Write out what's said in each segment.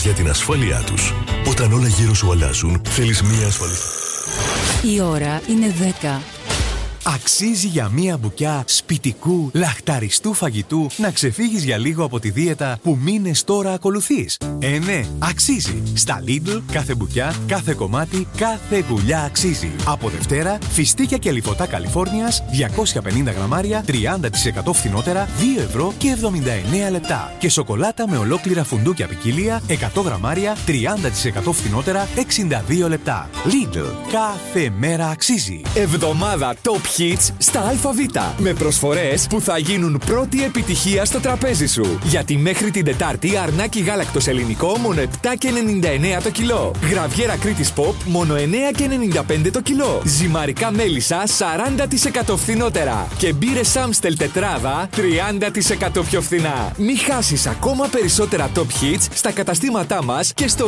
για την ασφάλειά τους. Όταν όλα γύρω σου αλλάζουν, θέλεις μία ασφαλή. Η ώρα είναι 10. Αξίζει για μία μπουκιά σπιτικού, λαχταριστού φαγητού να ξεφύγεις για λίγο από τη δίαιτα που μήνες τώρα ακολουθείς. Ναι, αξίζει. Στα Lidl κάθε μπουκιά, κάθε κομμάτι, κάθε γουλιά αξίζει. Από Δευτέρα, φιστίκια και λιφωτά Καλιφόρνιας 250 γραμμάρια 30% φθηνότερα 2 ευρώ και 79 λεπτά. Και σοκολάτα με ολόκληρα φουντούκια ποικιλία 100 γραμμάρια 30% φθηνότερα 62 λεπτά. Lidl, κάθε μέρα αξίζει. Εβδομάδα Top Hits στα ΑΒ. Με προσφορές που θα γίνουν πρώτη επιτυχία στο τραπέζι σου. Γιατί μέχρι την Τετάρτη αρνάκι γάλακτος ελληνικό μόνο 7,99 το κιλό. Γραβιέρα Κρήτης Pop μόνο 9,95 το κιλό. Ζυμαρικά μέλισσα 40% φθηνότερα. Και μπύρες Amstel τετράδα 30% πιο φθηνά. Μη χάσεις ακόμα περισσότερα Top Hits στα καταστήματά μας και στο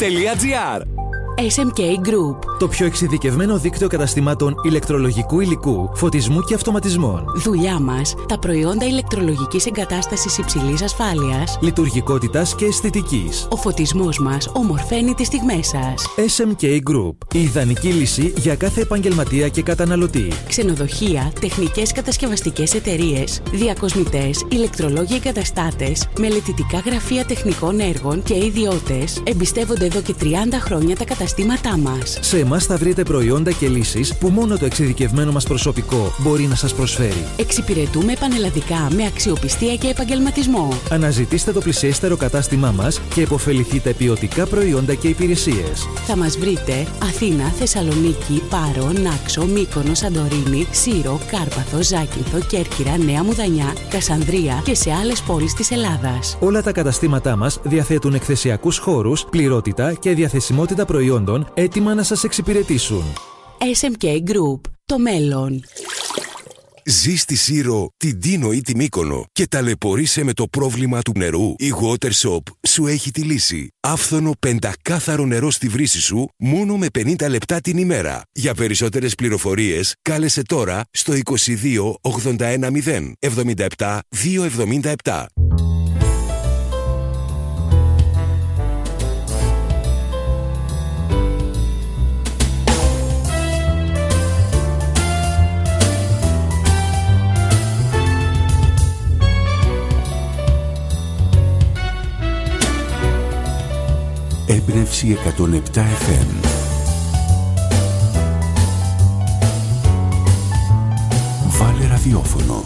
ab.gr. SMK Group. Το πιο εξειδικευμένο δίκτυο καταστημάτων ηλεκτρολογικού υλικού, φωτισμού και αυτοματισμών. Δουλειά μας, τα προϊόντα ηλεκτρολογικής εγκατάστασης υψηλής ασφάλειας, λειτουργικότητας και αισθητικής. Ο φωτισμός μας ομορφαίνει τις στιγμές σας. SMK Group. Η ιδανική λύση για κάθε επαγγελματία και καταναλωτή. Ξενοδοχεία, τεχνικές κατασκευαστικές εταιρείες, διακοσμητές, ηλεκτρολόγοι εγκαταστάτες, μελετητικά γραφεία τεχνικών έργων και ιδιώτες εμπιστεύονται εδώ και 30 χρόνια τα καταστήματά μας. Σε εμάς θα βρείτε προϊόντα και λύσεις που μόνο το εξειδικευμένο μας προσωπικό μπορεί να σας προσφέρει. Εξυπηρετούμε πανελλαδικά με αξιοπιστία και επαγγελματισμό. Αναζητήστε το πλησιέστερο κατάστημά μας και επωφεληθείτε ποιοτικά προϊόντα και υπηρεσίες. Θα μας βρείτε Αθήνα, Θεσσαλονίκη, Πάρο, Νάξο, Μύκονο, Σαντορίνη, Σύρο, Κάρπαθο, Ζάκυνθο, Κέρκυρα, Νέα Μουδανιά, Κασανδρία και σε άλλες πόλεις της Ελλάδας. Όλα τα καταστήματά μας διαθέτουν εκθεσιακούς χώρους, πληρότητα και διαθεσιμότητα προϊόντων έτοιμα να σας εξυπηρετήσουν. SMK Group. Το μέλλον. Ζεις στη Σύρο, την Τίνο ή τη Μύκονο και ταλαιπωρείσαι με το πρόβλημα του νερού? Η Watershop σου έχει τη λύση. Άφθονο πεντακάθαρο νερό στη βρύση σου μόνο με 50 λεπτά την ημέρα. Για περισσότερες πληροφορίες κάλεσε τώρα στο 22 81 0 77 277. Έμπνευση 107 FM. Βάλε ραδιόφωνο.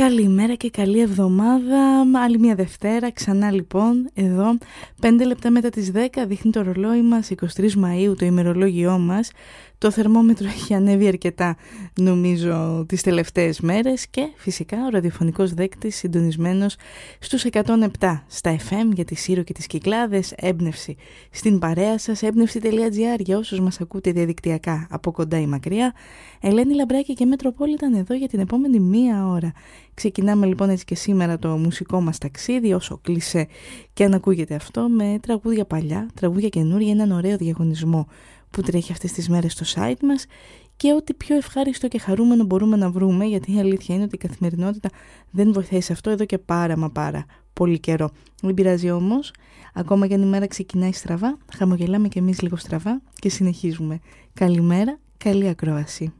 Καλημέρα και καλή εβδομάδα, άλλη μια Δευτέρα, ξανά λοιπόν εδώ, 5 λεπτά μετά τις 10 δείχνει το ρολόι μας, 23 Μαΐου το ημερολόγιό μας. Το θερμόμετρο έχει ανέβει αρκετά νομίζω τις τελευταίες μέρες και φυσικά ο ραδιοφωνικός δέκτης συντονισμένος στους 107 στα FM για τη Σύρο και τις Κυκλάδες, έμπνευση στην παρέα σας, έμπνευση.gr για όσους μας ακούτε διαδικτυακά από κοντά ή μακριά. Ελένη Λαμπράκη και Μετροπόλιταν εδώ για την επόμενη μία ώρα. Ξεκινάμε λοιπόν έτσι και σήμερα το μουσικό μας ταξίδι, όσο κλεισέ και αν ακούγεται αυτό, με τραγούδια παλιά, τραγούδια καινούρια, έναν ωραίο διαγωνισμό που τρέχει αυτές τις μέρες στο site μας και ό,τι πιο ευχάριστο και χαρούμενο μπορούμε να βρούμε, γιατί η αλήθεια είναι ότι η καθημερινότητα δεν βοηθάει σε αυτό εδώ και πάρα πολύ καιρό. Δεν πειράζει όμως, ακόμα και αν η μέρα ξεκινάει στραβά, χαμογελάμε και εμείς λίγο στραβά και συνεχίζουμε. Καλημέρα, καλή ακρόαση.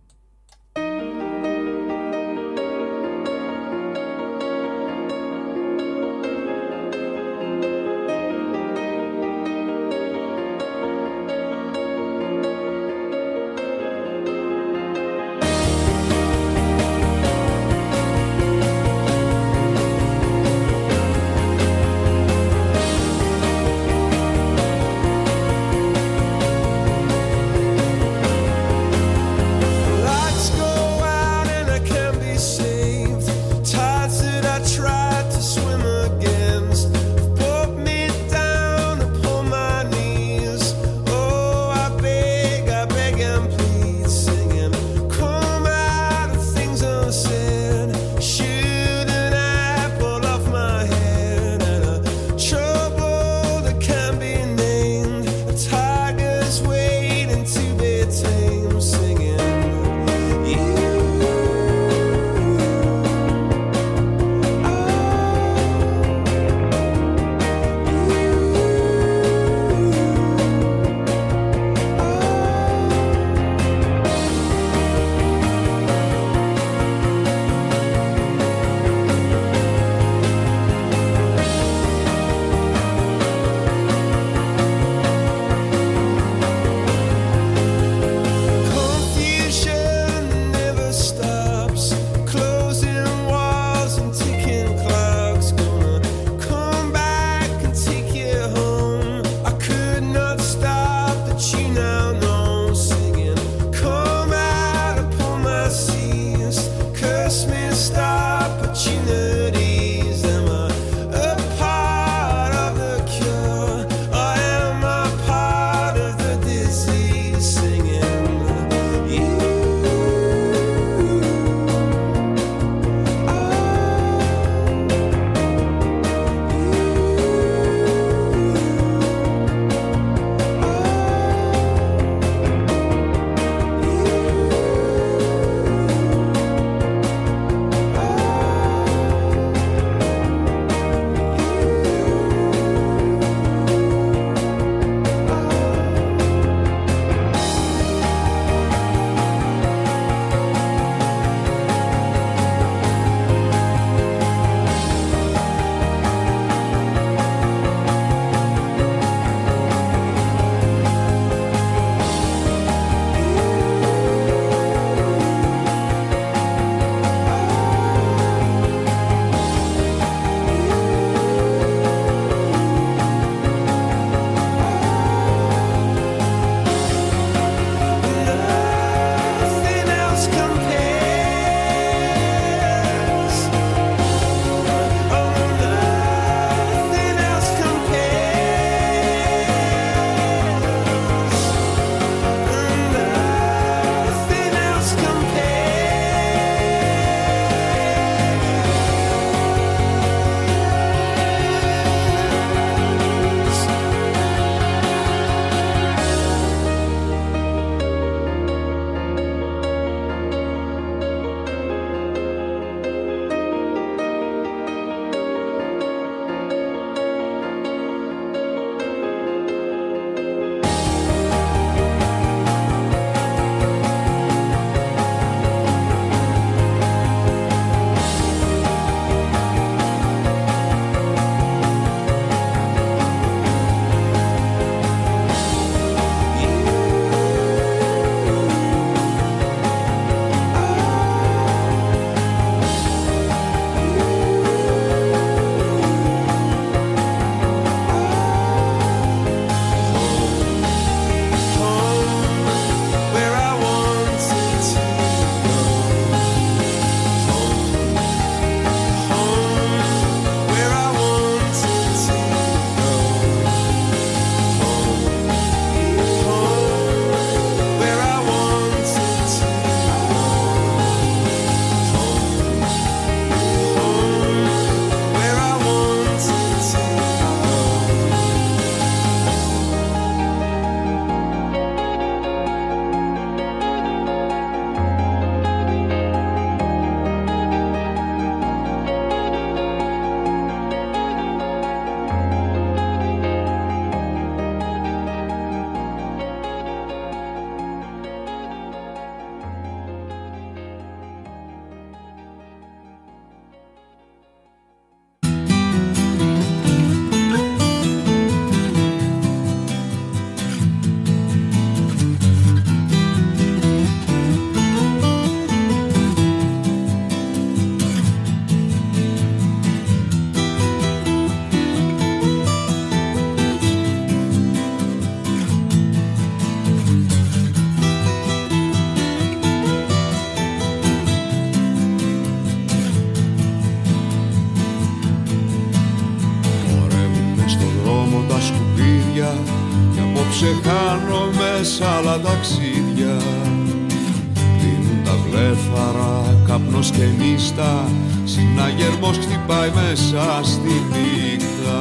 με σ' άλλα ταξίδια. Κλείνουν τα βλέφαρα, καπνός και νύστα, συναγερμός χτυπάει μέσα στη νύχτα.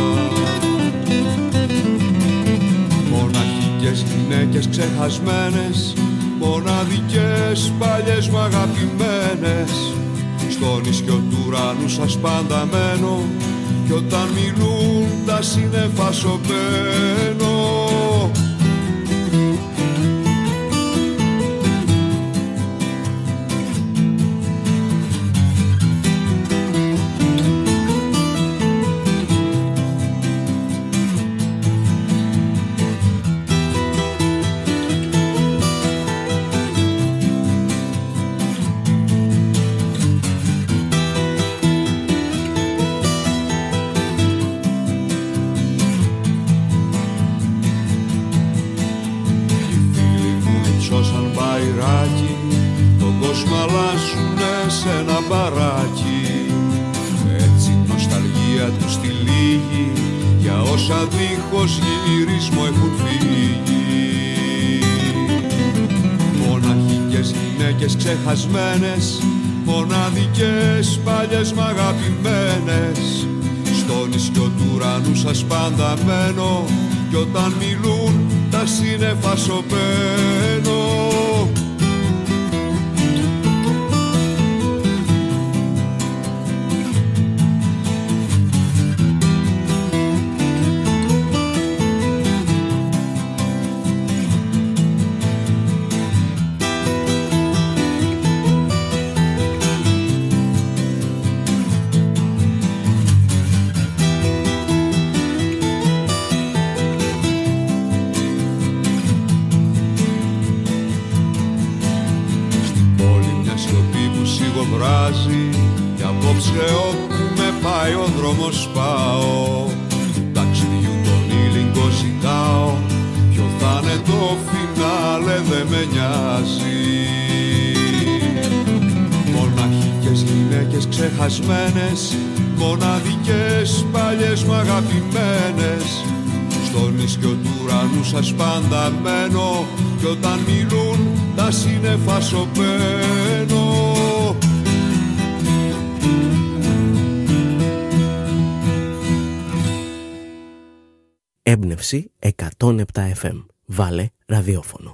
Μοναχικές γυναίκες ξεχασμένες, μοναδικές παλιές μ' αγαπημένες, στο νησιό του ουρανού σας πάντα μένω, κι όταν μιλούν τα σύννεφα σωπαίνω. Σε ένα μπαράκι, έτσι νοσταλγία του στη λίγη, για όσα δίχως γυρισμό έχουν φύγει. Μοναχικές γυναίκες ξεχασμένες, μοναδικές παλιές μ' αγαπημένες, στο νησιό του ουρανού σας πάντα μένω, κι όταν μιλούν τα σύννεφα σωπαίνω. Κι απόψε όπου με πάει ο δρόμος πάω, του ταξιδιού τον ήλιγκο ζητάω, ποιο θα είναι το φινάλε δε με νοιάζει. Μοναχικές γυναίκες ξεχασμένες, μοναδικές παλιές μ' αγαπημένες, στο νησιό του ουρανού σας πάντα μένω, κι όταν μιλούν τα σύννεφα σωπαίνω. Έμπνευση 107 FM. Βάλε ραδιόφωνο.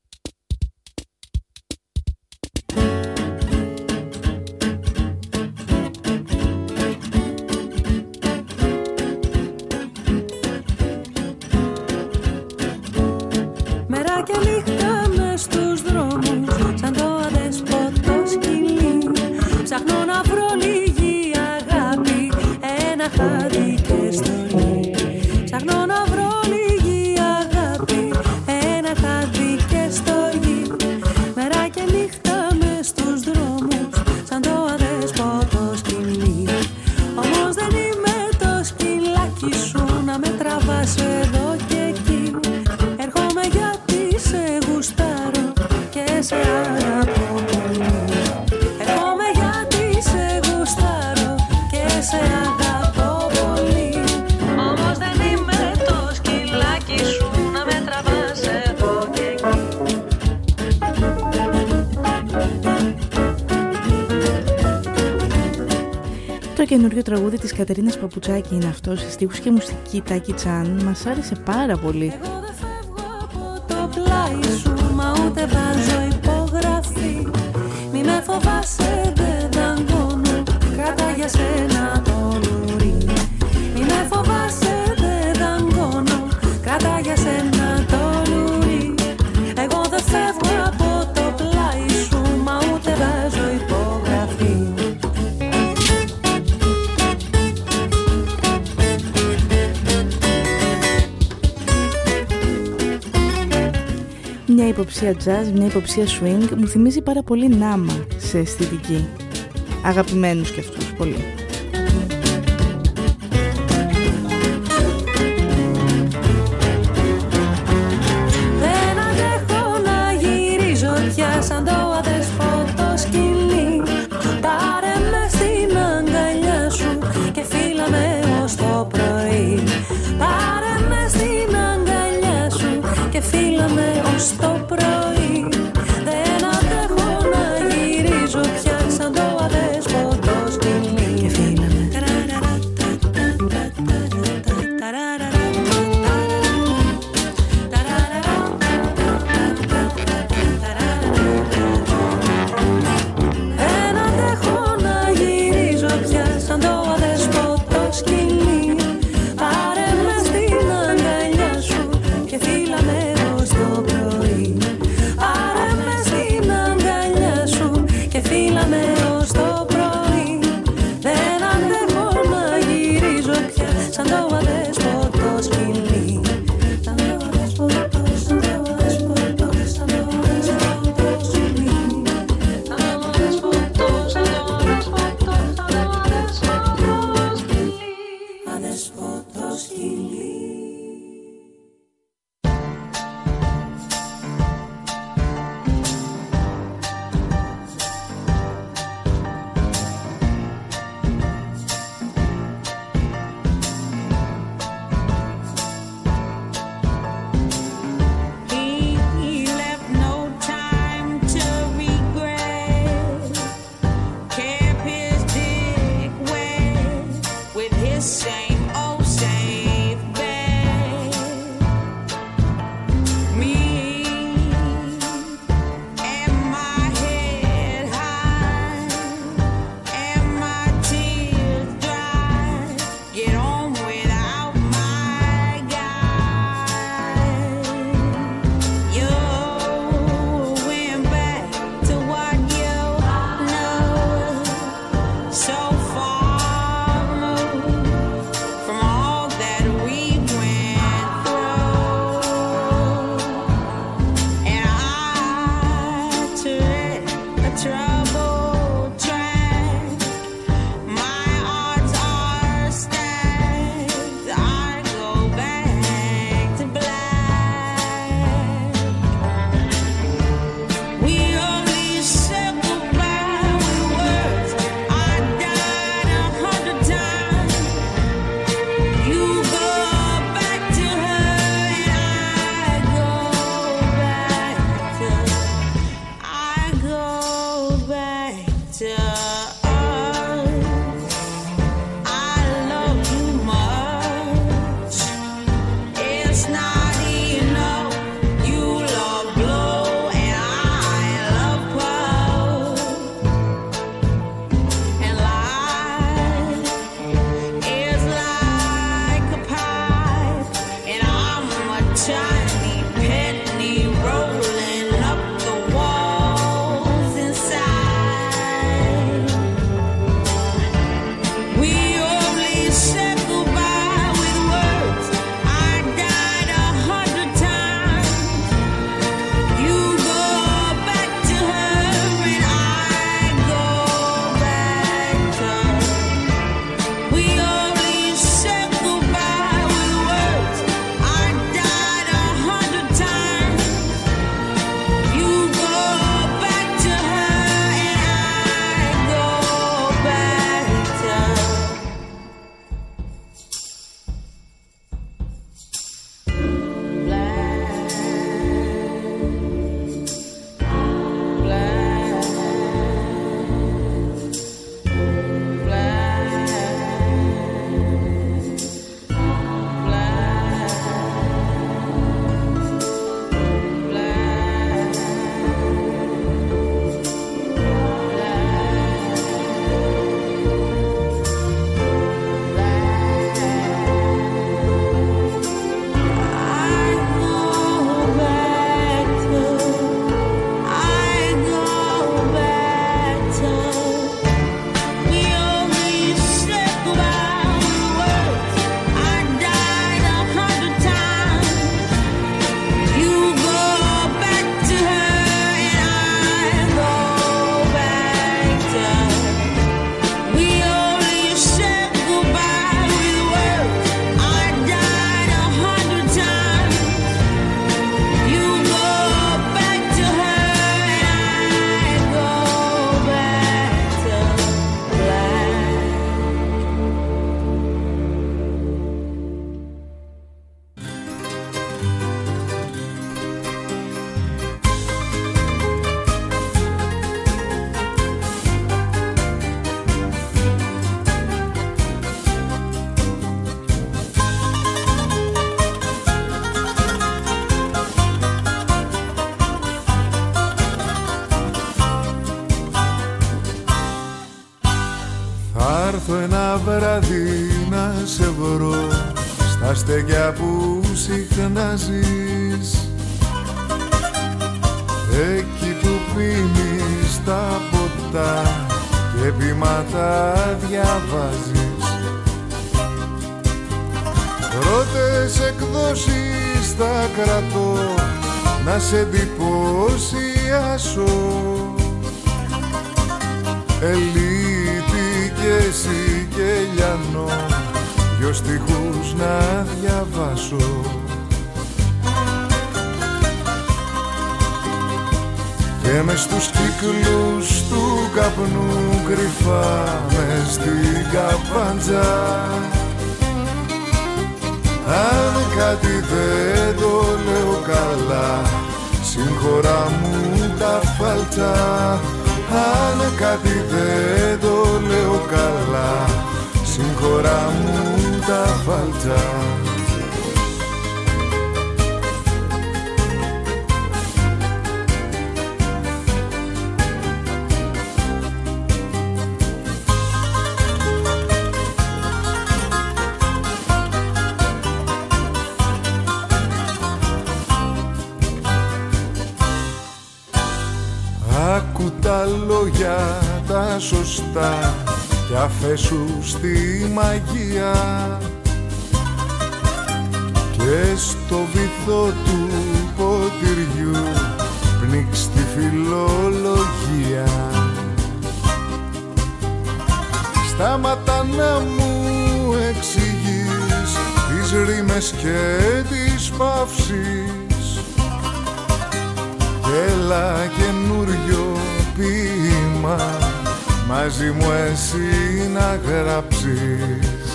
Μέρα και νύχτα μες στους δρόμους, σαν το αδέσποτο σκυλί, ψάχνω να βρω λίγη αγάπη, ένα χάδι και στολή. Ψάχνω να βρω λίγη αγάπη, ένα χάδι και στολή. Μέρα και νύχτα μες στους δρόμους, σαν το αδέσποτο σκυλί. Όμως δεν είμαι το σκυλάκι σου, να με τραβάς εδώ και εκεί. Έρχομαι γιατί σε γουστάρω και σε αγαπώ πολύ. Έρχομαι γιατί σε γουστάρω και σε αγαπώ πολύ. Όμως δεν είμαι το σκυλάκι σου, να με τραβάς εδώ και εκεί. Το καινούριο τραγούδι της Κατερίνας Παπουτσάκη είναι αυτό, σε στίχους και μουσική Τάκη Τσάν. Μας άρεσε πάρα πολύ. Εγώ δεν φεύγω από το πλάι σου, μα ούτε βάζω υπογραφή. Μη με φοβάσαι, δεν δαγκώνω, κράτα για σένα το λουρί. Μη με φοβάσαι, δεν δαγκώνω, κράτα για σένα το λουρί. Εγώ δεν φεύγω από το πλάι σου, μα ούτε βάζω υπογραφή. Μια υποψία jazz, μια υποψία swing, μου θυμίζει πάρα πολύ Νάμα σε αισθητική. Αγαπημένους και αυτούς πολύ. Δεν αντέχω να γυρίζω πια σαν το αδέσποτο σκυλί. Πάρε με στην αγκαλιά σου και φύλα με ως το πρωί. Πάρε με στην αγκαλιά σου και φύλα φύλαμε ως το πρωί. Δεν αντέχω να γυρίζω πια σαν το αδέσποτο σκυλί. Και φύλαμε. Δεν αντέχω να γυρίζω πια σαν το αδέσποτο σκυλί. Πάρε με στην αγκαλιά σου και φύλαμε ως το πρωί. έρθω ένα βράδυ να σε βρω στα στέκια που συχνάζεις, εκεί που πίνεις τα ποτά και ποίηματα διαβάζεις. Πρώτες εκδόσεις θα κρατώ να σε εντυπωσιάσω, Ελίτη και εσύ και Λιανό, δυο στιχούς να διαβάσω. Και μες στους κύκλους του καπνού κρυφά μες στην καπάντζα, αν κάτι δεν το λέω καλά, συγχωρά μου τα φάλτσα. Αν κάτι δεν το λέω καλά, συγχωρά μου τα φάλτσα. Άκου τα λόγια τα σωστά κι αφέσου στη μαγεία, και στο βυθό του ποτηριού πνίξ τη φιλολογία. Στάματα να μου εξηγείς τις ρήμες και τις παύσεις, έλα καινούριο ποίημα μαζί μου εσύ να γράψεις.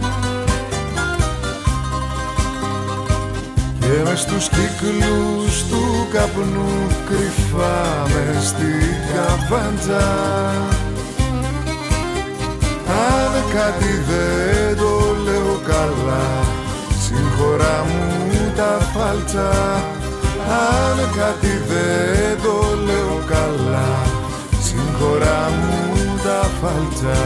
Και μες στους κύκλους του καπνού κρυφά μες στην καπάντζα, αν κάτι δεν το λέω καλά, συγχωρά μου τα φάλτσα. Αν κάτι δεν το λέω καλά, συγχωρά μου τα φάλτσα.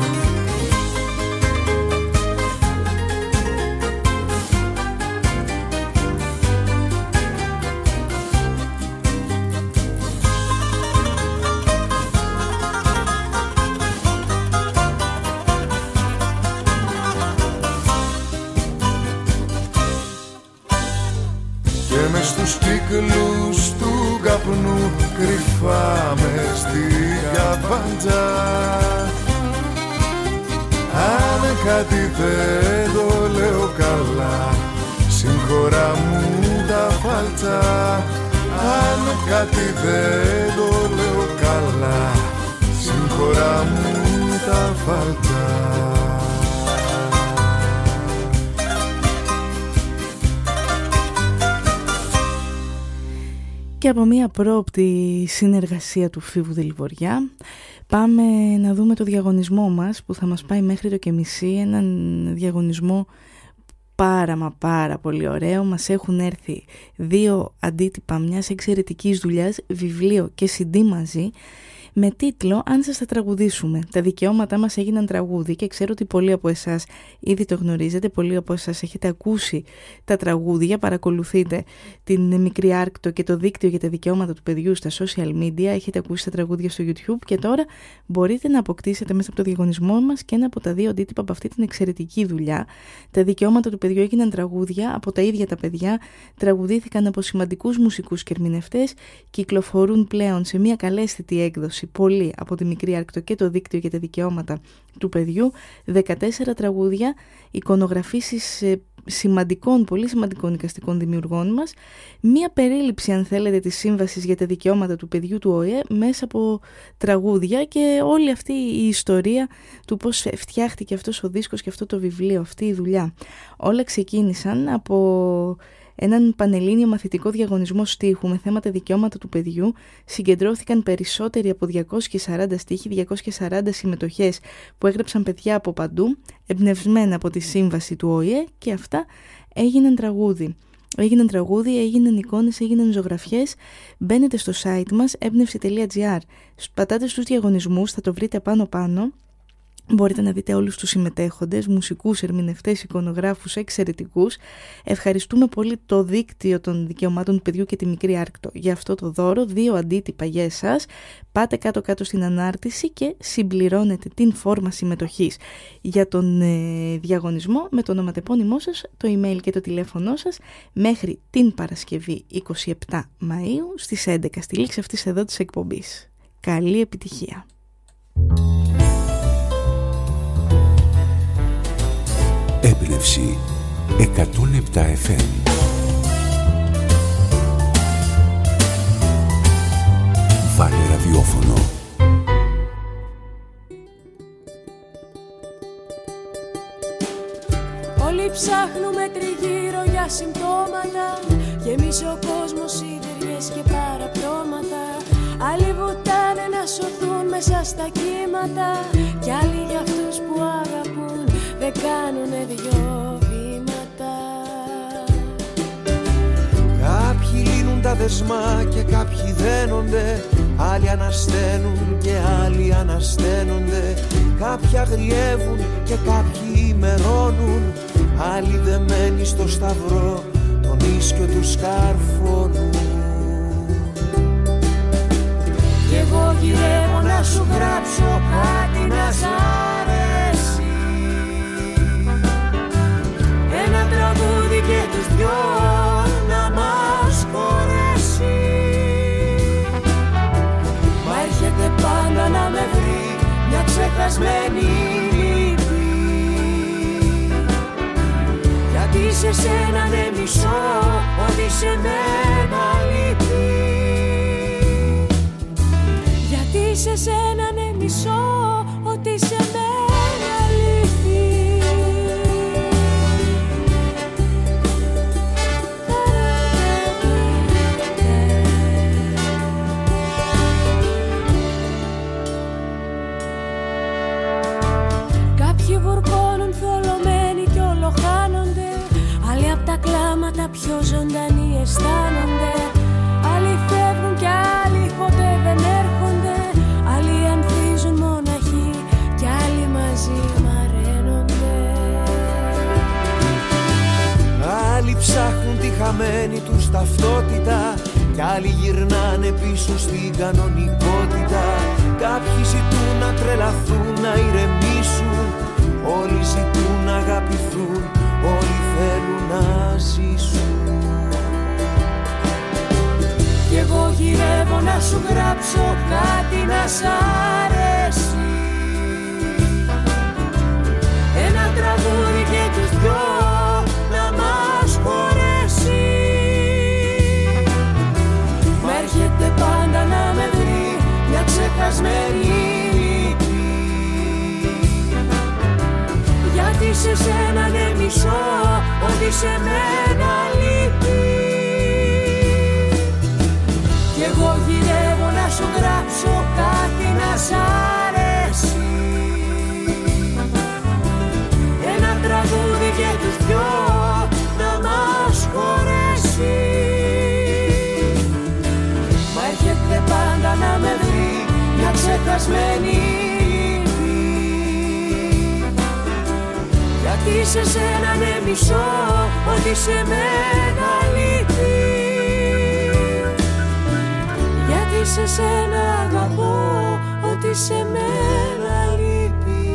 Στους κύκλους του καπνού κρυφά μες στην καπάντζα, αν κάτι δεν το λέω καλά, συγχωρά μου τα φάλτσα. Αν κάτι δεν το λέω καλά, συγχωρά μου τα φάλτσα. Και από μια πρόοπτη συνεργασία του Φίβου Δελιβοριά πάμε να δούμε το διαγωνισμό μας που θα μας πάει μέχρι το κεμισή. Έναν διαγωνισμό πάρα πολύ ωραίο. Μας έχουν έρθει 2 αντίτυπα μιας εξαιρετικής δουλειάς, βιβλίο και CD μαζί, με τίτλο «Αν σας τα τραγουδήσουμε». Τα δικαιώματά μας έγιναν τραγούδι και ξέρω ότι πολλοί από εσάς ήδη το γνωρίζετε, πολλοί από εσάς έχετε ακούσει τα τραγούδια, παρακολουθείτε την Μικρή Άρκτο και το δίκτυο για τα δικαιώματα του παιδιού στα social media, έχετε ακούσει τα τραγούδια στο YouTube και τώρα μπορείτε να αποκτήσετε μέσα από το διαγωνισμό μας και ένα από τα 2 αντίτυπα από αυτή την εξαιρετική δουλειά. Τα δικαιώματα του παιδιού έγιναν τραγούδια από τα ίδια τα παιδιά, τραγουδήθηκαν από σημαντικούς μουσικούς και ερμηνευτές, κυκλοφορούν πλέον σε μια καλέσθητη έκδοση πολύ από τη Μικρή Άρκτο και το δίκτυο για τα δικαιώματα του παιδιού, 14 τραγούδια, εικονογραφήσεις πολύ σημαντικών εικαστικών δημιουργών μας, μία περίληψη αν θέλετε της Σύμβασης για τα Δικαιώματα του Παιδιού του ΟΗΕ μέσα από τραγούδια και όλη αυτή η ιστορία του πώς φτιάχτηκε αυτός ο δίσκος και αυτό το βιβλίο, αυτή η δουλειά. Όλα ξεκίνησαν από έναν πανελλήνιο μαθητικό διαγωνισμό στίχου με θέματα δικαιώματα του παιδιού. Συγκεντρώθηκαν περισσότεροι από 240 στίχοι, 240 συμμετοχές που έγραψαν παιδιά από παντού, εμπνευσμένα από τη σύμβαση του ΟΗΕ, και αυτά έγιναν τραγούδι. Έγιναν εικόνες, έγιναν ζωγραφιές. Μπαίνετε στο site μας, έμπνευση.gr, πατάτε στους διαγωνισμούς, θα το βρείτε πάνω Μπορείτε να δείτε όλους τους συμμετέχοντες, μουσικούς, ερμηνευτές, εικονογράφους εξαιρετικούς. Ευχαριστούμε πολύ το δίκτυο των δικαιωμάτων του παιδιού και τη Μικρή Άρκτο για αυτό το δώρο, 2 αντίτυπα για εσάς. Πάτε κάτω-κάτω στην ανάρτηση και συμπληρώνετε την φόρμα συμμετοχής για τον διαγωνισμό με το ονοματεπώνυμό σας, το email και το τηλέφωνό σας μέχρι την Παρασκευή 27 Μαΐου στις 11 στη λήξη αυτής εδώ της εκπομπής. Καλή επιτυχία! Έμπνευση 107 FM. Βάλε ραδιόφωνο. Όλοι ψάχνουμε τριγύρω για συμπτώματα. Γεμίσει ο κόσμος σιδεριές και παραπτώματα. Άλλοι βουτάνε να σωθούν μέσα στα κύματα. Κι άλλοι για αυτούς που αγαπούν δεν κάνουνε 2 βήματα. Κάποιοι λύνουν τα δεσμά και κάποιοι δένονται. Άλλοι ανασταίνουν και άλλοι ανασταίνονται. Κάποιοι αγριεύουν και κάποιοι ημερώνουν. Άλλοι δεμένοι στο σταυρό τον ίσκιο τους καρφώνουν. Κι εγώ γυρεύω να σου γράψω κάτι να σ' αρέσει. Ένα τραγούδι και τους 2 να μας χωρέσει. Μα έρχεται πάντα να με βρει μια ξεχασμένη λύπη. Γιατί σε σένα δεν μισώ ότι σε μένα λείπει. Γιατί σε σένα ναι μισώ ότι σε μένα λείπει. Κάποιοι βουρκώνουν θολωμένοι κι ολοχάνονται. Άλλοι απ' τα κλάματα πιο ζωντανοί αισθάνονται. Άλλοι φεύγουν κι άλλοι ποτέ δεν έρχονται. Άλλοι ανθίζουν μοναχοί κι άλλοι μαζί μαραίνονται. Άλλοι ψάχνουν τη χαμένη τους ταυτότητα κι άλλοι γυρνάνε πίσω στην κανονικότητα. Κάποιοι ζητούν να τρελαθούν, να ηρεμήσουν. Όλοι ζητούν να αγαπηθούν, όλοι θέλουν να ζήσουν. Κι εγώ γυρεύω να σου γράψω κάτι να σ' αρέσει. Ένα τραγούδι και τους 2 να μας χωρέσει. Μα έρχεται πάντα να με βρει μια ξεχασμένη λύπη. Γιατί σε σένα δεν μισώ ότι σε μένα λείπει. Κι εγώ γυρεύω να σου γράψω κάτι να σ' αρέσει. Ένα τραγούδι και τους 2 να μας χωρέσει. Μα έρχεται πάντα να με βρει μια ξεχασμένη λύπη. Γιατί σε σένα δεν μισώ ότι σε μένα λείπει. Γιατί σε σένα αγαπώ ότι σε μένα λείπει.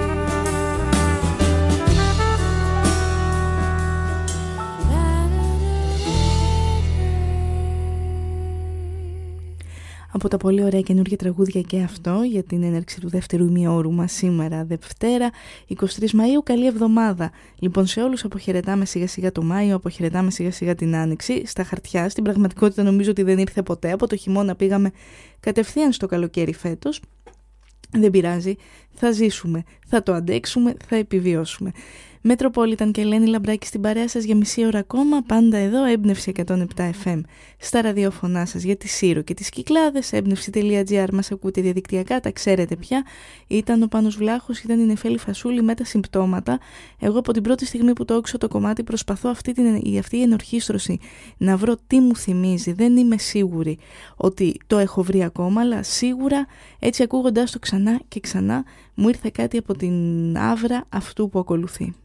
Από τα πολύ ωραία καινούργια τραγούδια και αυτό για την έναρξη του δεύτερου ημιώρου μας σήμερα Δευτέρα 23 Μαΐου. Καλή εβδομάδα λοιπόν σε όλους. Αποχαιρετάμε σιγά σιγά το Μάιο, αποχαιρετάμε σιγά σιγά την Άνοιξη. Στα χαρτιά, στην πραγματικότητα νομίζω ότι δεν ήρθε ποτέ. Από το χειμώνα πήγαμε κατευθείαν στο καλοκαίρι φέτος. Δεν πειράζει, θα ζήσουμε, θα το αντέξουμε, θα επιβιώσουμε. Metropolitan και Ελένη Λαμπράκη στην παρέα σας για μισή ώρα ακόμα. Πάντα εδώ, Έμπνευση 107 FM. Στα ραδιόφωνά σας για τη Σύρο και τις Κυκλάδες. Έμπνευση.gr, μας ακούτε διαδικτυακά, τα ξέρετε πια. Ήταν ο Πάνος Βλάχος, ήταν η Νεφέλη Φασούλη με τα συμπτώματα. Εγώ από την πρώτη στιγμή που το άκουσα το κομμάτι προσπαθώ αυτή η ενορχήστρωση να βρω τι μου θυμίζει. Δεν είμαι σίγουρη ότι το έχω βρει ακόμα, αλλά σίγουρα έτσι ακούγοντάς το ξανά και ξανά μου ήρθε κάτι από την άβρα αυτού που ακολουθεί.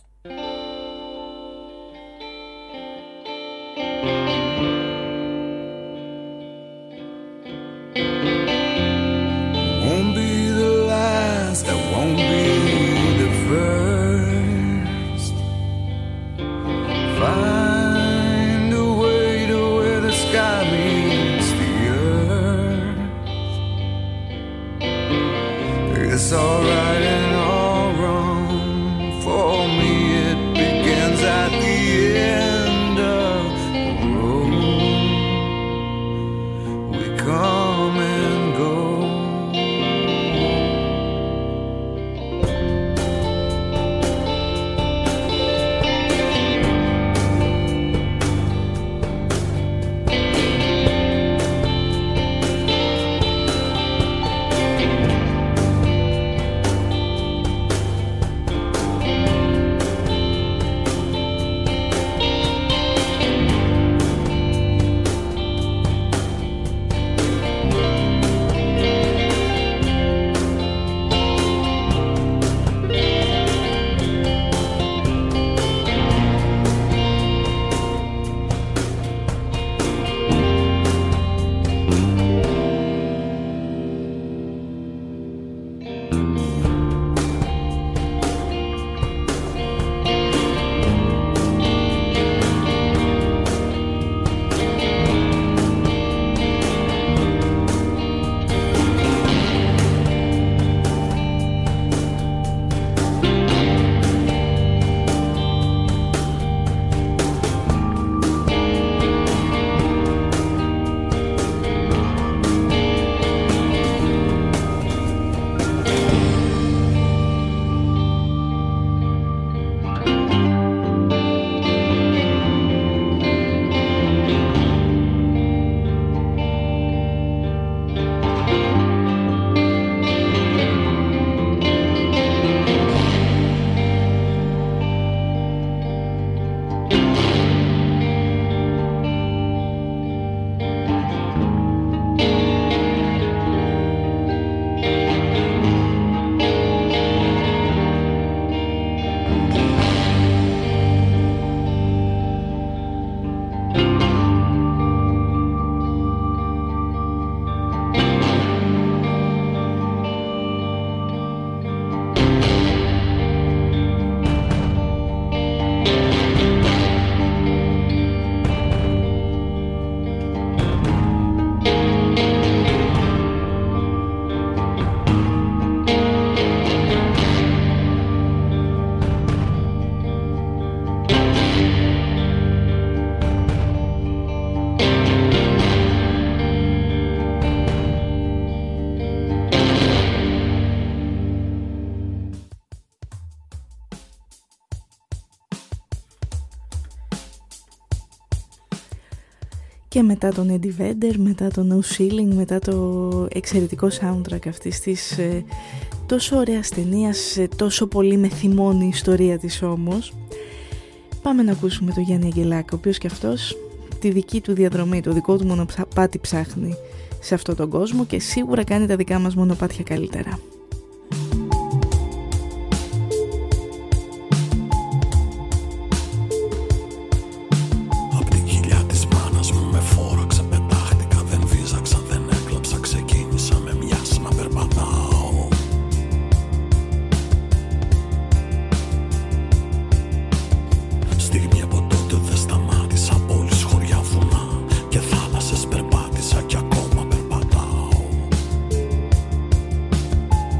Won't be the last, that won't be the first. Find a way to where the sky meets the earth. It's alright and all wrong. For me it begins at the end of the road. We come and go. Και μετά τον Eddie Vedder, μετά το No Ceiling, μετά το εξαιρετικό soundtrack αυτής της τόσο ωραίας ταινίας, τόσο πολύ με θυμώνει η ιστορία της όμως, πάμε να ακούσουμε τον Γιάννη Αγγελάκα, ο οποίος και αυτός τη δική του διαδρομή, το δικό του μονοπάτι ψάχνει σε αυτόν τον κόσμο και σίγουρα κάνει τα δικά μας μονοπάτια καλύτερα. Περπάτησα κι ακόμα περπατάω.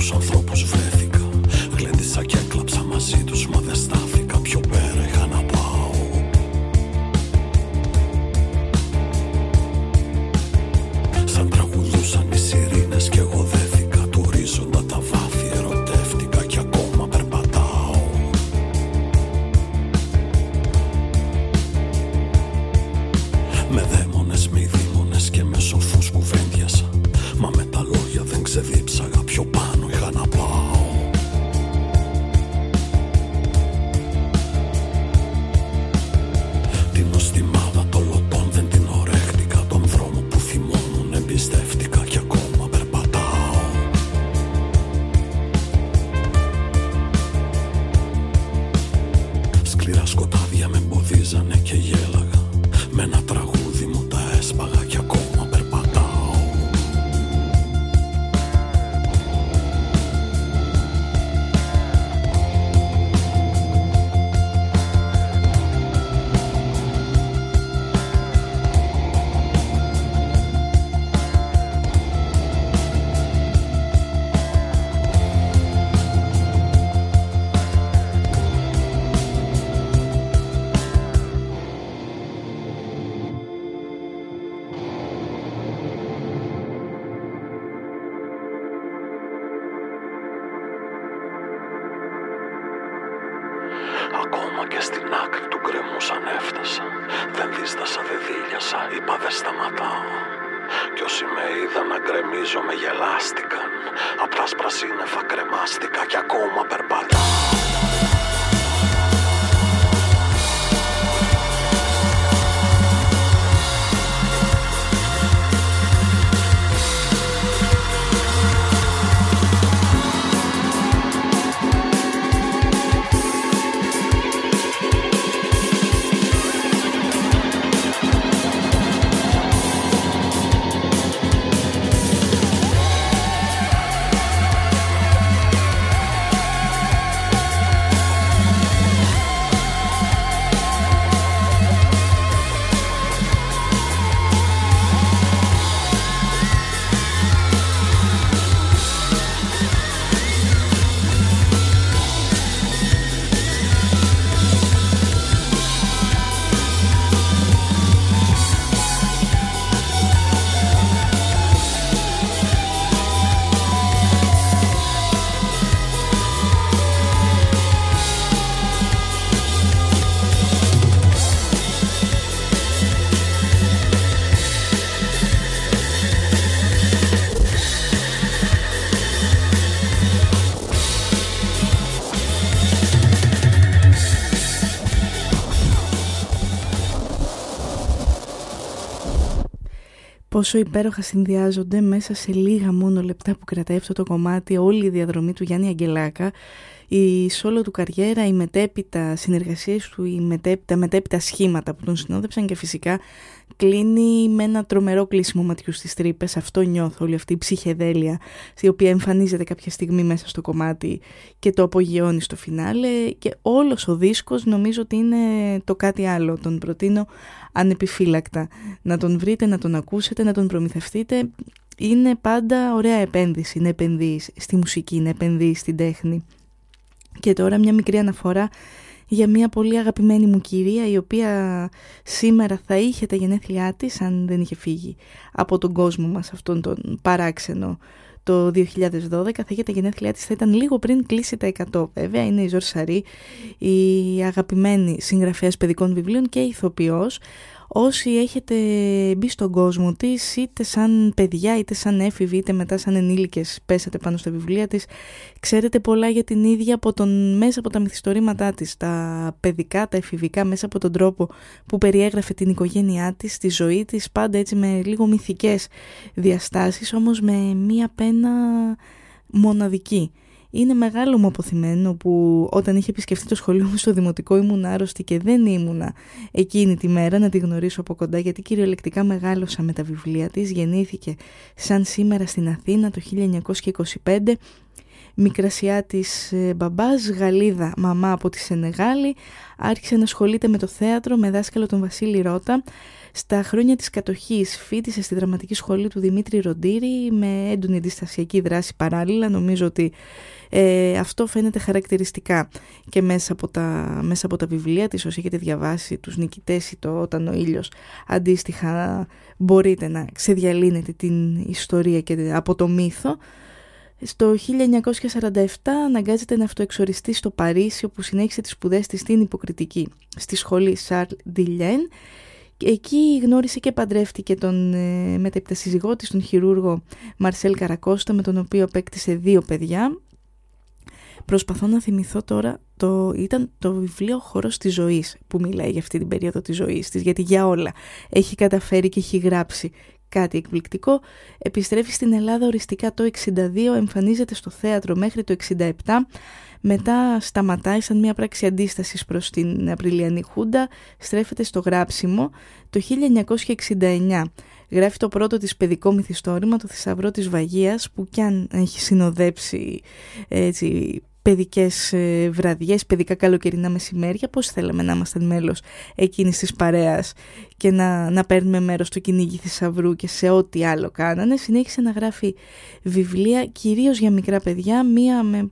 τους ανθρώπους βρέθηκα. Γλέντισα και έκλαψα μαζί τους, μα δεν στάθηκα. Πιο πέρα είχα να πάω. Σαν τραγουδούσαν οι σιρήνες κι εγώ δέθηκα. Του ορίζοντα τα βάθη ερωτεύτηκα κι ακόμα περπατάω. Με δαίμονες, με ειδήμονες και με σοφούς κουβέντιασα. Μα με τα λόγια δεν ξεδίψαγα. Πιο πάνω είχα να πάω. Την οστιμάδα των λωτών δεν την ορέχτηκα. Τον δρόμο που θυμόμουν εμπιστεύτηκα κι ακόμα περπατάω. Σκληρά σκοτάδια με εμποδίζανε και γέλαγα. Με ένα τραγούδι μου τα έσπαγα κι ακόμα περπατάω. Ακόμα και στην άκρη του γκρεμού σαν έφτασα. Δεν δίστασα, δεν δίλιασα, είπα δεν σταματάω. Κι όσοι με είδαν να γκρεμίζω με γελάστηκαν. Απ' τα άσπρα σύννεφα κρεμάστηκα κι ακόμα περπατάω. Πόσο υπέροχα συνδυάζονται μέσα σε λίγα μόνο λεπτά που κρατάει αυτό το κομμάτι όλη η διαδρομή του Γιάννη Αγγελάκα, η σόλο του καριέρα, οι μετέπειτα συνεργασίες του, τα μετέπειτα σχήματα που τον συνόδεψαν και φυσικά κλείνει με ένα τρομερό κλείσιμο ματιού στις τρύπες. Αυτό νιώθω, όλη αυτή η ψυχεδέλεια η οποία εμφανίζεται κάποια στιγμή μέσα στο κομμάτι και το απογειώνει στο φινάλε, και όλος ο δίσκος νομίζω ότι είναι το κάτι άλλο. Τον προτείνω ανεπιφύλακτα να τον βρείτε, να τον ακούσετε, να τον προμηθευτείτε. Είναι πάντα ωραία επένδυση, να επενδύεις στη μουσική, να επενδύεις στην τέχνη. Και τώρα μια μικρή αναφορά για μια πολύ αγαπημένη μου κυρία, η οποία σήμερα θα είχε τα γενέθλιά της αν δεν είχε φύγει από τον κόσμο μας αυτόν τον παράξενο το 2012. Θα είχε τα γενέθλιά της, θα ήταν λίγο πριν κλείσει τα 100. Βέβαια είναι η Ζορ Σαρή, η αγαπημένη συγγραφέας παιδικών βιβλίων και ηθοποιός. Όσοι έχετε μπει στον κόσμο της, είτε σαν παιδιά, είτε σαν έφηβοι, είτε μετά σαν ενήλικες, πέσατε πάνω στα βιβλία της, ξέρετε πολλά για την ίδια μέσα από τα μυθιστορήματά της, τα παιδικά, τα εφηβικά, μέσα από τον τρόπο που περιέγραφε την οικογένειά της, τη ζωή της, πάντα έτσι με λίγο μυθικές διαστάσεις, όμως με μία πένα μοναδική. Είναι μεγάλο μου αποθυμένο που όταν είχε επισκεφτεί το σχολείο μου στο δημοτικό ήμουν άρρωστη και δεν ήμουνα εκείνη τη μέρα να τη γνωρίσω από κοντά, γιατί κυριολεκτικά μεγάλωσα με τα βιβλία της. Γεννήθηκε σαν σήμερα στην Αθήνα το 1925. Μικρασιά της μπαμπάς, Γαλλίδα μαμά από τη Σενεγάλη. Άρχισε να ασχολείται με το θέατρο με δάσκαλο τον Βασίλη Ρώτα. Στα χρόνια της κατοχής φοιτησε στη δραματική σχολή του Δημήτρη Ροντήρη με έντονη αντιστασιακή δράση παράλληλα. Νομίζω ότι αυτό φαίνεται χαρακτηριστικά και μέσα από τα βιβλία της. Όσοι έχετε διαβάσει τους Νικητές ή το Όταν ο ήλιος, αντίστοιχα μπορείτε να ξεδιαλύνετε την ιστορία και από το μύθο. Στο 1947 αναγκάζεται να αυτοεξοριστεί στο Παρίσι, όπου συνέχισε τις σπουδές της στην υποκριτική στη σχολή Charles Dillon. Εκεί γνώρισε και παντρεύτηκε τον μετέπειτα σύζυγό της, τον χειρούργο Μαρσέλ Καρακώστα, με τον οποίο απέκτησε 2 παιδιά. Προσπαθώ να θυμηθώ τώρα, ήταν το βιβλίο «Χώρος της ζωής» που μιλάει για αυτή την περίοδο της ζωής της, γιατί για όλα έχει καταφέρει και έχει γράψει κάτι εκπληκτικό. Επιστρέφει στην Ελλάδα οριστικά το 1962, εμφανίζεται στο θέατρο μέχρι το 1967, μετά σταματάει σαν μια πράξη αντίστασης προς την Απριλιανή Χούντα, στρέφεται στο γράψιμο. Το 1969 γράφει το πρώτο της παιδικό μυθιστόρημα, το Θησαυρό της Βαγίας, που κι αν έχει συνοδέψει παιδικές βραδιές, παιδικά καλοκαιρινά μεσημέρια, πώς θέλαμε να ήμασταν μέλος εκείνης της παρέας και να παίρνουμε μέρος στο κυνήγι θησαυρού και σε ό,τι άλλο κάνανε. Συνέχισε να γράφει βιβλία κυρίως για μικρά παιδιά, μία με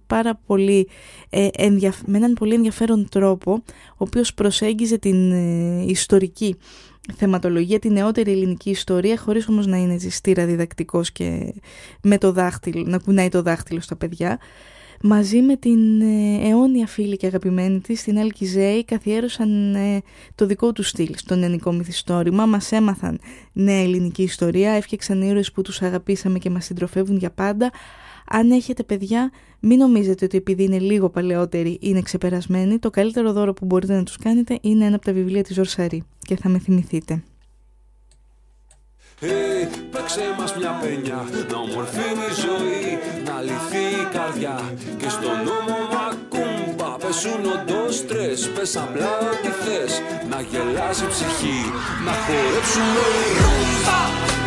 με έναν πολύ ενδιαφέρον τρόπο, ο οποίος προσέγγιζε την ιστορική θεματολογία, την νεότερη ελληνική ιστορία, χωρίς όμως να είναι στήρα διδακτικός και με το δάχτυλο, να κουνάει το δάχτυλο στα παιδιά. Μαζί με την αιώνια φίλη και αγαπημένη της, την Άλκη Ζέη, καθιέρωσαν το δικό του στυλ στο νεανικό μυθιστόρημα. Μας έμαθαν νέα ελληνική ιστορία, έφτιαξαν ήρωες που τους αγαπήσαμε και μας συντροφεύουν για πάντα. Αν έχετε παιδιά, μην νομίζετε ότι επειδή είναι λίγο παλαιότεροι είναι ξεπερασμένοι. Το καλύτερο δώρο που μπορείτε να τους κάνετε είναι ένα από τα βιβλία της Ζορσαρή και θα με θυμηθείτε. Παίξε μας μια πένια, να ομορφύνει η ζωή, να λυθεί η καρδιά και στον νόμο μακούμπα πέσουν οντόστρες, πες απλά ό,τι θες, να γελάσει η ψυχή, να χορέψουμε ρούμπα.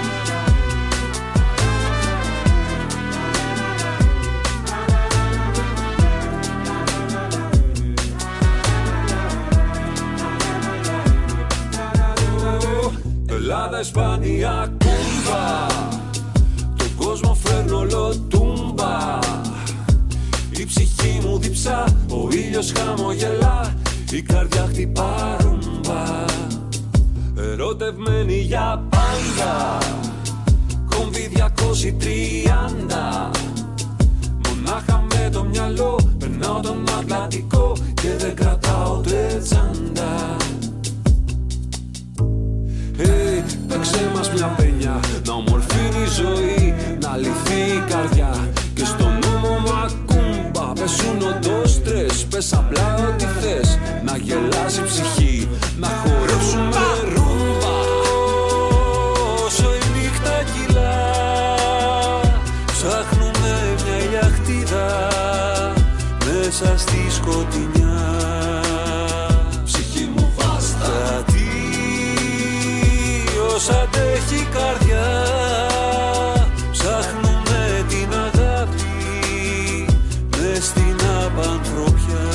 Ελλάδα, Ισπανία, Κούμπα, τον κόσμο φέρνω όλο τούμπα. Η ψυχή μου διψά, ο ήλιος χαμογελά, η καρδιά χτυπά ρούμπα. Ερωτευμένη για πάντα, κομβή 230. Μονάχα με το μυαλό, περνάω τον Ατλαντικό και δεν κρατάω ούτε τσάντα. Παίξε μας μια πένια, να ομορφύνει η ζωή, να λυθεί η καρδιά και στον νόμο μακούμπα πέσουν οντόστρες, πες απλά ό,τι θες, να γελάσει η ψυχή, να χορέψουμε ρούμπα. Όσο η νύχτα κυλά, ψάχνουμε μια ηλιαχτίδα μέσα στη σκοτεινιά. Ψυχή μου βάστα, ως αντέχει η καρδιά, ψάχνουμε την αγάπη μες στην απανθρωπιά.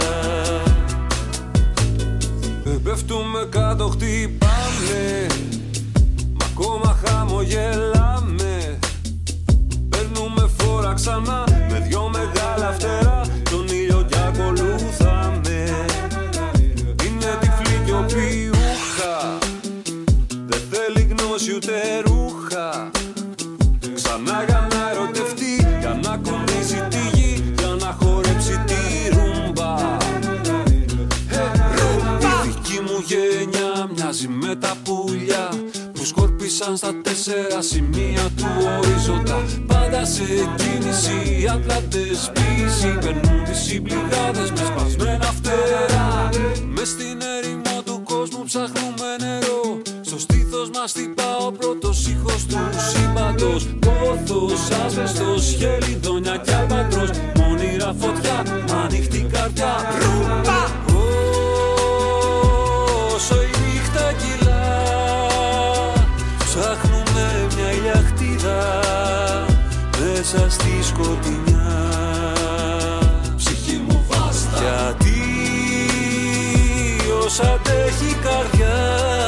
Πέφτουμε κάτω, χτυπάμε, μα ακόμα χαμογελάμε. Παίρνουμε φόρα ξανά με 2 μεγάλα φτερά, τον ήλιο κι ακολουθάμε. Είναι τυφλή κι οπιούχα, ούτε ρούχα. Ξανά για να ερωτευτεί, για να κονίσει τη γη, για να χορέψει τη ρούμπα. Η δική μου γενιά μοιάζει με τα πουλιά που σκόρπισαν στα 4 σημεία του οριζόντα. Πάντα σε κίνηση, ατλαντές πίση, περνούν τις συμπληγάδες με σπασμένα φτερά. Μες στην έρημο του κόσμου ψάχνουμε νερό, στο στήθος μας χτυπά ο πρώτος ήχος του σύμπαντος. Πόθος, άσβεστος, χελιδόνια κι αλμπατρός, μόνιρα φωτιά, ανοιχτή καρδιά. Ρούμπα! Όσο η νύχτα κυλά, ψάχνουμε μια ηλιαχτίδα μέσα στη σκοτεινιά. πως αντέχει η καρδιά.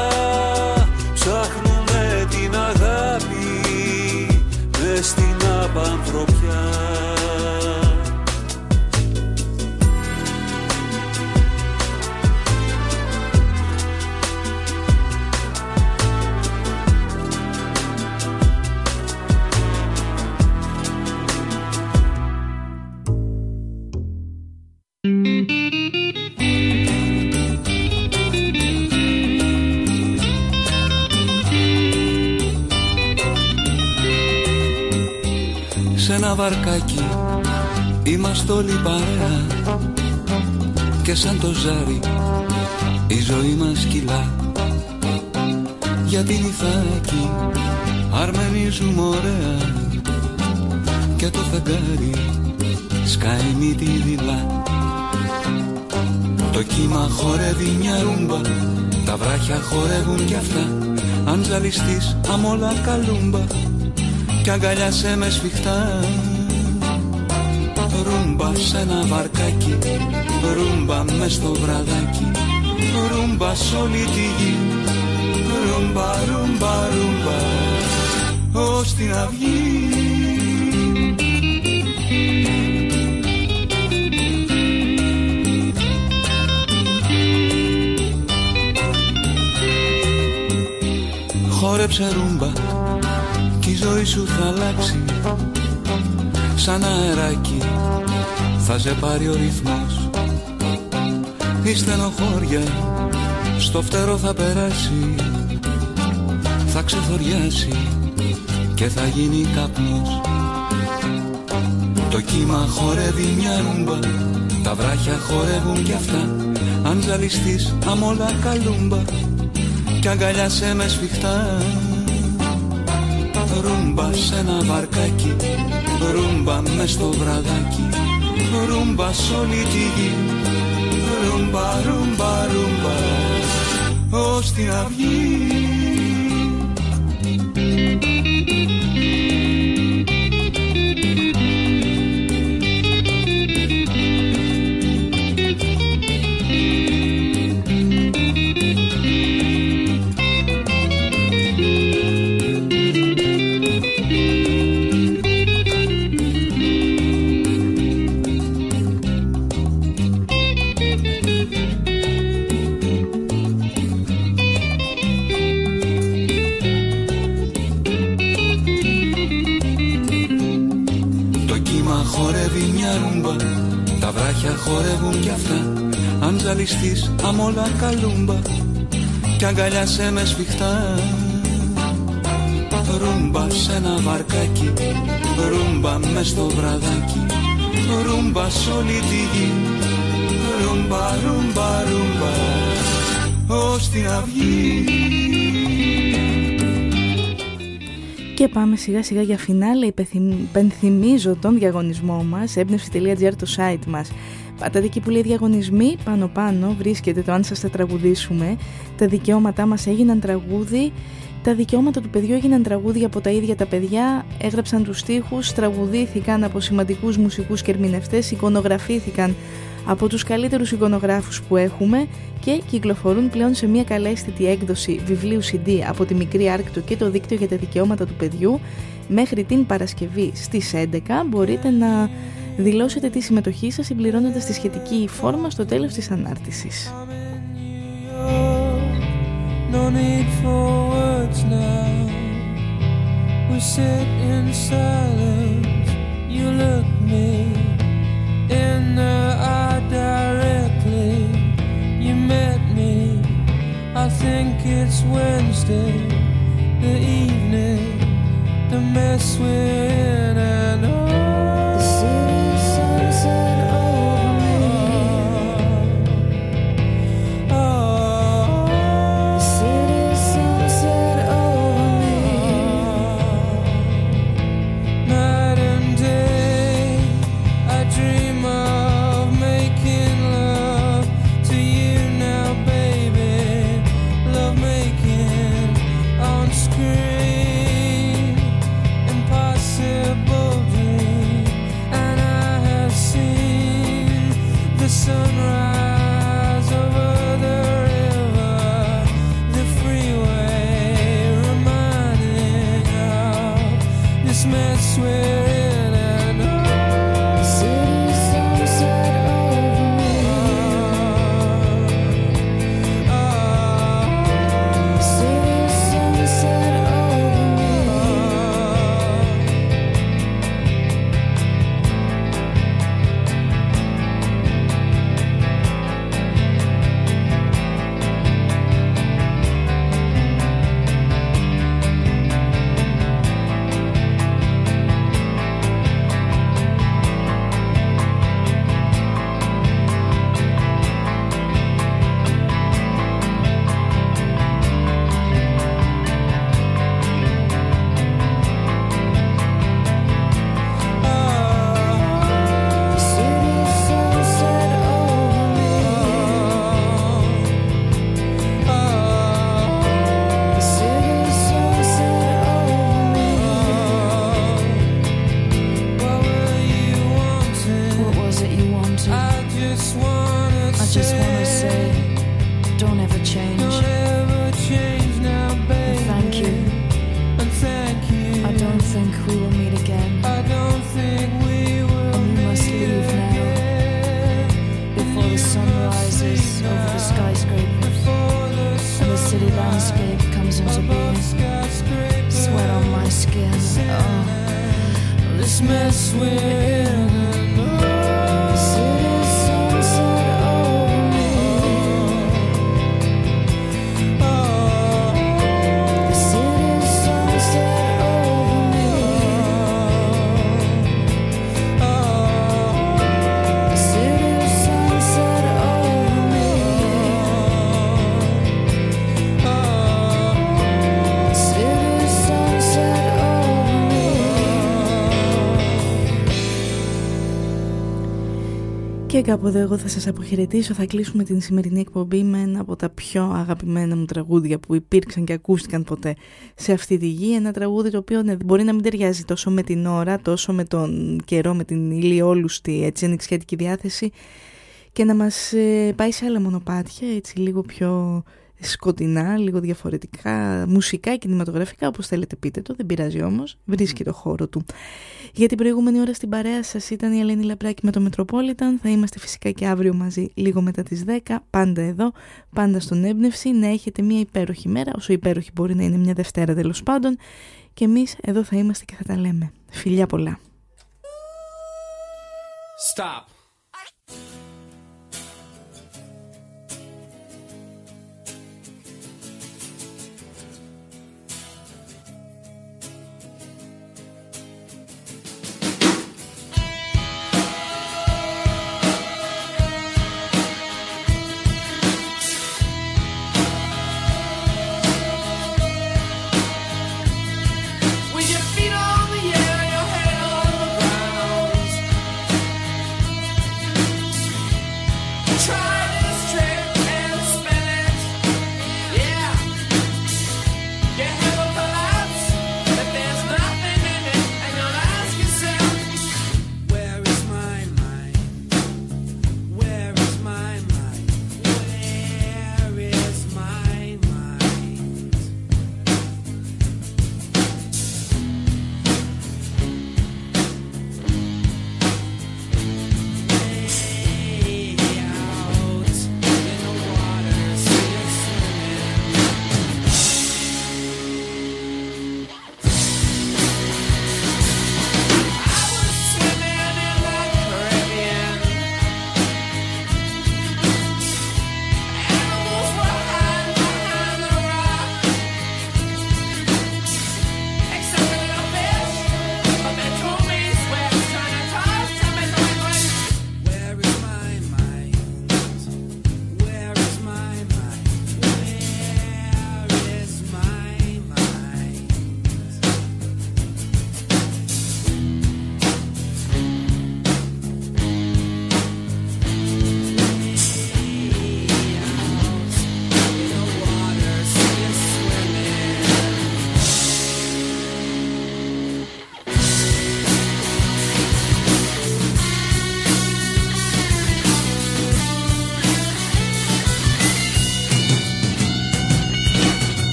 Ψάχνουνε την αγάπη μες στην απανθρωπιά. Σ' ένα βαρκάκι είμαστε όλοι παρέα και σαν το ζάρι η ζωή μας κυλά. Για την Ιθάκη αρμενίζουμε ωραία και το φεγγάρι σκάει μύτη δειλά. Το κύμα χορεύει μια ρούμπα, τα βράχια χορεύουν κι αυτά. Αν ζαλιστείς αμόλα καλούμπα κι αγκαλιάσέ με σφιχτά. Ρούμπα σ' ένα βαρκάκι, ρούμπα μες στο βραδάκι, ρούμπα σ' όλη τη γη. Ρούμπα, ρούμπα, ρούμπα ως την αυγή. Χόρεψε ρούμπα κι η ζωή σου θα αλλάξει. Σαν αεράκι θα σε πάρει ο ρυθμός. Η στενοχώρια στο φτερό θα περάσει, θα ξεθοριάσει και θα γίνει καπνός. Το κύμα χορεύει μια ρούμπα, τα βράχια χορεύουν κι αυτά. Αν ζαλιστείς αμόλα καλούμπα κι αγκαλιάσέ με σφιχτά. Ρούμπα σ' ένα βαρκάκι, ρούμπα μες στο βραδάκι, ρούμπα σ' όλη τη γη. Ρούμπα, ρούμπα, ρούμπα ως την αυγή. Χορεύει μια ρούμπα, τα βράχια χορεύουν κι αυτά. Αν ζαλιστείς αμόλα καλούμπα κι αγκαλιάσέ με σφιχτά. Ρούμπα σ' ένα βαρκάκι, ρούμπα μες στο βραδάκι, ρούμπα σ' όλη τη γη. Ρούμπα, ρούμπα, ρούμπα ως την αυγή. Και πάμε σιγά σιγά για φινάλε. Υπενθυμίζω τον διαγωνισμό μας, έμπνευση.gr το site μας. Πάτε εκεί που λέει διαγωνισμοί, πάνω βρίσκεται το αν σας τα τραγουδήσουμε. Τα δικαιώματά μας έγιναν τραγούδι, τα δικαιώματα του παιδιού έγιναν τραγούδι από τα ίδια τα παιδιά, έγραψαν τους στίχους, τραγουδήθηκαν από σημαντικούς μουσικούς και ερμηνευτές, εικονογραφήθηκαν από τους καλύτερους εικονογράφους που έχουμε και κυκλοφορούν πλέον σε μια καλέσθητη έκδοση βιβλίου CD από τη Μικρή Άρκτο και το Δίκτυο για τα Δικαιώματα του Παιδιού. Μέχρι την Παρασκευή στις 11 μπορείτε να δηλώσετε τη συμμετοχή σας συμπληρώνοντας τη σχετική φόρμα στο τέλος της ανάρτησης. No need for words now. We sit in silence. You look me in the eye directly. You met me. I think it's Wednesday, the evening, the mess we're in, and the city sunset over me. The city sunset over me. Night and day, I dream of making love to you now, baby. Love making on screen, impossible dream. mess we're in, and the city sunset over me. The city sunset over me. Και κάπου εδώ εγώ θα σας αποχαιρετήσω. Θα κλείσουμε την σημερινή εκπομπή με ένα από τα πιο αγαπημένα μου τραγούδια που υπήρξαν και ακούστηκαν ποτέ σε αυτή τη γη. Ένα τραγούδι το οποίο μπορεί να μην ταιριάζει τόσο με την ώρα, τόσο με τον καιρό, με την ηλιόλουστη έτσι ανοιξιάτικη διάθεση και να μας πάει σε άλλα μονοπάτια, έτσι λίγο πιο σκοτεινά, λίγο διαφορετικά, μουσικά, κινηματογραφικά, όπως θέλετε πείτε το, δεν πειράζει όμως, βρίσκει το χώρο του. Για την προηγούμενη ώρα στην παρέα σας ήταν η Ελένη Λαμπράκη με το Metropolitan. Θα είμαστε φυσικά και αύριο μαζί λίγο μετά τις 10, πάντα εδώ, πάντα στον Έμπνευση. Να έχετε μια υπέροχη μέρα, όσο υπέροχη μπορεί να είναι μια Δευτέρα τέλος πάντων, και εμείς εδώ θα είμαστε και θα τα λέμε. Φιλιά πολλά. Stop. With your feet on the air, your head on the ground.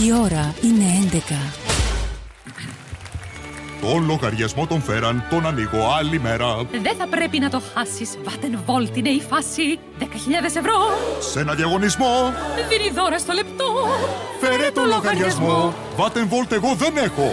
Η ώρα είναι 11. Τον λογαριασμό τον φέραν, τον ανοίγω άλλη μέρα. Δεν θα πρέπει να το χάσεις. Vattenfall είναι η φάση. 10.000 ευρώ. Σε ένα διαγωνισμό Δίνει δώρα στο λεπτό. φέρε τον λογαριασμό. Vattenfall εγώ δεν έχω.